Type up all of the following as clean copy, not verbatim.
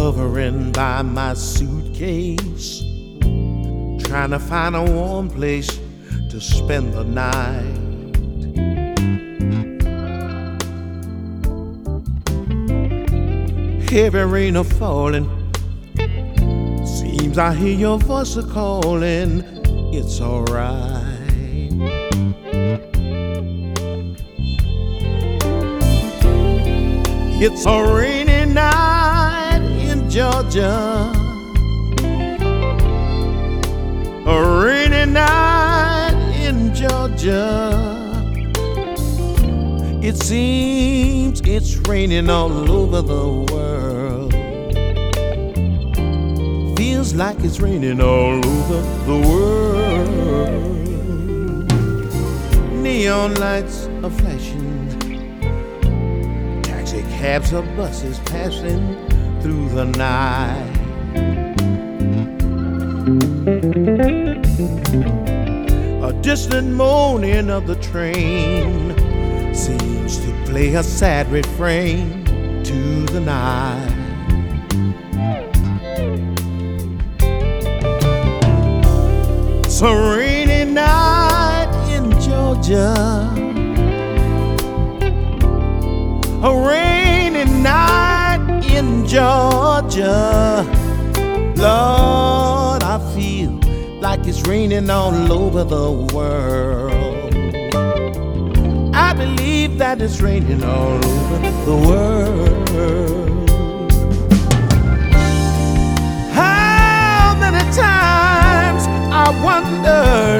hovering by my suitcase, trying to find a warm place to spend the night. Heavy rain a falling, seems I hear your voice a calling. It's alright. It's a rainy night in Georgia, a rainy night in Georgia. It seems it's raining all over the world. Feels like it's raining all over the world. Neon lights are flashing, taxi cabs or buses passing through the night. A distant moaning of the train seems to play a sad refrain to the night. It's a rainy night in Georgia, a rainy night in Georgia. Lord, I feel like it's raining all over the world. I believe that it's raining all over the world. How many times I wondered,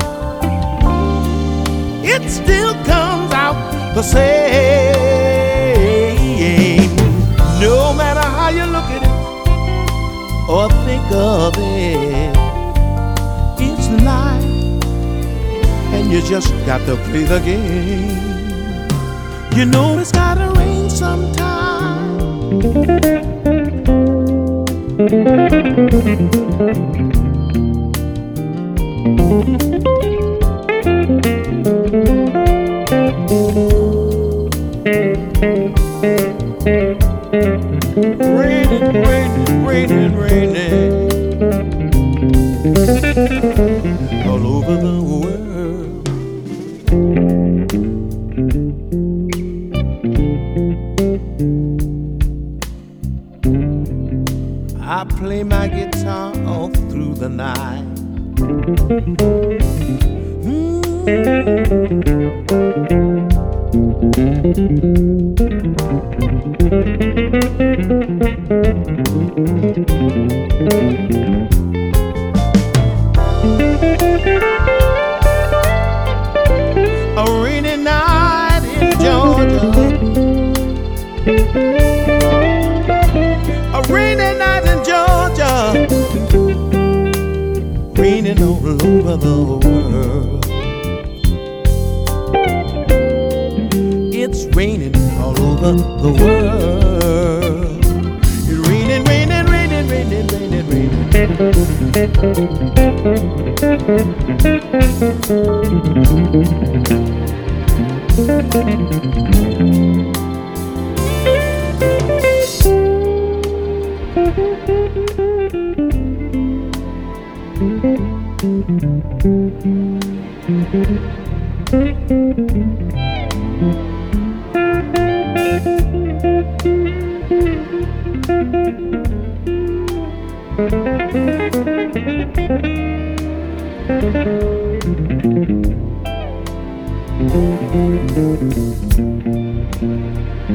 it still comes out the same. No matter how you look at it or think of it, it's life, and you just got to play the game. You know it's gotta rain sometime. Raining, raining, raining, raining all over the world. I play my guitar all through the night. A rainy night in Georgia, a rainy night in Georgia, raining all over the world. It's raining all over the world. It's raining, raining, raining, raining, raining,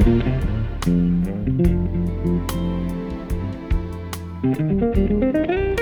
Thank you.